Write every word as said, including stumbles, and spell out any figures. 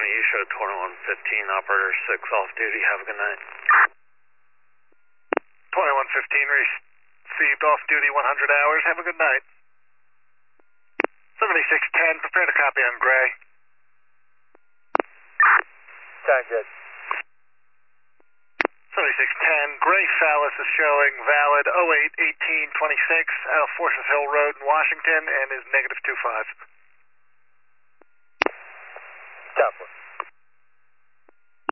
County, you showed twenty-one fifteen, operator six off duty. Have a good night. twenty-one fifteen received off duty one hundred hours. Have a good night. seventy-six ten, prepare to copy on Gray. Sound good. seventy-six ten, Gray Phallus is showing valid oh eight eighteen twenty-six out of Forces Hill Road in Washington and is negative two five. Top one.